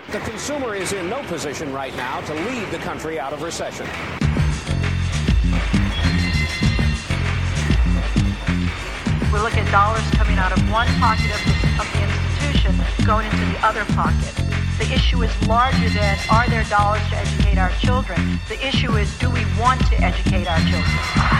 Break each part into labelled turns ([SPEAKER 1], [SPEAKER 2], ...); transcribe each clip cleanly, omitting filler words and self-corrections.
[SPEAKER 1] The consumer is in no position right now to lead the country out of recession.
[SPEAKER 2] We look at dollars coming out of one pocket of the institution going into the other pocket. The issue is larger than are there dollars to educate our children. The issue is do we want to educate our children?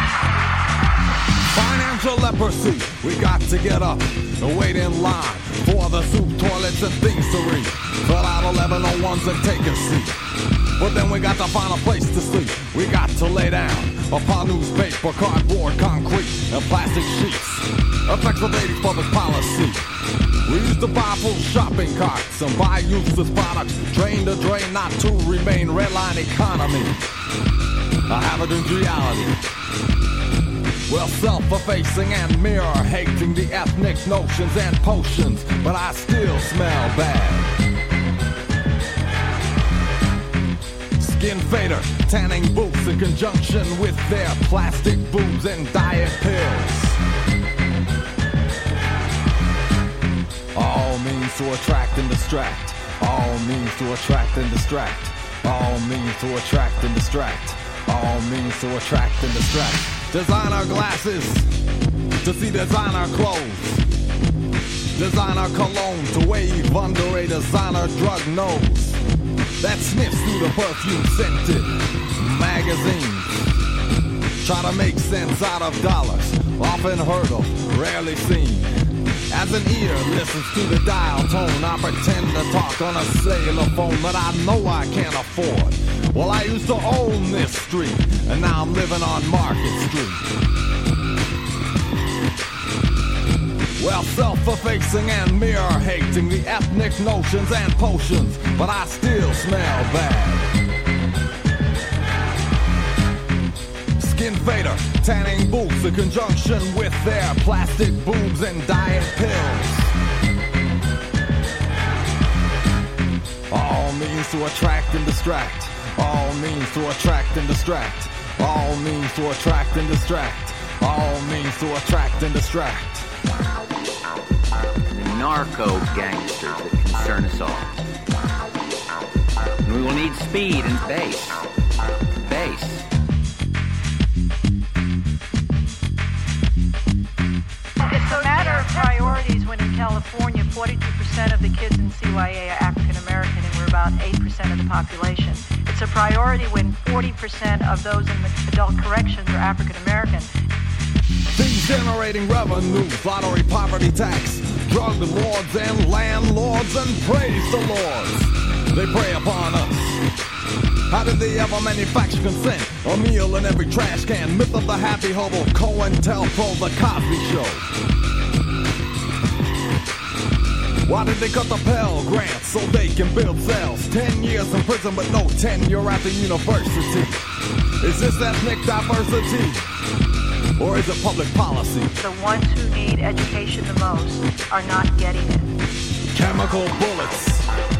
[SPEAKER 3] Financial leprosy, we got to get up and wait in line for the soup, toilets, and things to read. Fill out 1101s and take a seat. But then we got to find a place to sleep. We got to lay down upon newspaper, cardboard, concrete, and plastic sheets. Effects of 80s public policy. We used to buy full shopping carts and buy useless products, drain to drain, not to remain redline economy. I have a dream reality. Well, self-effacing and mirror-hating the ethnic notions and potions, but I still smell bad. Skin fader, tanning boots in conjunction with their plastic boobs and diet pills. All means to attract and distract. All means to attract and distract. All means to attract and distract. All means to attract and distract. Designer glasses to see designer clothes. Designer cologne to wave under a designer drug nose that sniffs through the perfume-scented magazines. Try to make sense out of dollars, often heard of, rarely seen. As an ear listens to the dial tone, I pretend to talk on a cellular phone that I know I can't afford. Well, I used to own this street, and now I'm living on Market Street. Well, self-effacing and mirror-hating the ethnic notions and potions, but I still smell bad. Skin fader, tanning boots in conjunction with their plastic boobs and diet pills. All means to attract and distract. All means to attract and distract. All means to attract and distract. All means to attract and distract.
[SPEAKER 4] The narco gangsters that concern us all. And we will need speed and bass. Bass.
[SPEAKER 2] It's a matter of priorities when in California 42% of the kids in CYA are African American and we're about 8% of the population. It's a priority when 40% of those in the adult corrections are African American.
[SPEAKER 3] Things generating revenues, lottery, poverty tax, drug lords and landlords, and praise the lords. They prey upon us. How did they ever manufacture consent? A meal in every trash can. Myth of the happy hobo, COINTELPRO, the Cosby Show. Why did they cut the Pell Grant so they can build cells? 10 years in prison but no tenure at the university. Is this ethnic diversity? Or is it public policy?
[SPEAKER 2] The ones who need education the most are not getting it.
[SPEAKER 3] Chemical bullets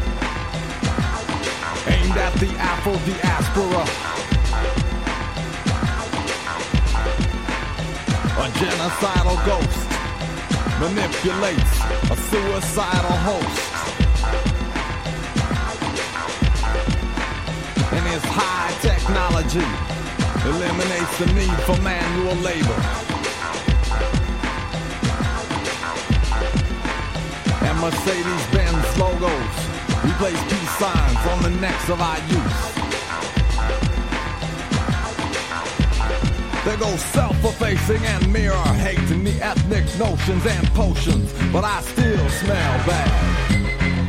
[SPEAKER 3] aimed at the Afro-diaspora. A genocidal ghost manipulates a suicidal host. And his high technology eliminates the need for manual labor. And Mercedes-Benz logos replace peace signs on the necks of our youth. There goes self-effacing and mirror-hating the ethnic notions and potions, but I still smell bad.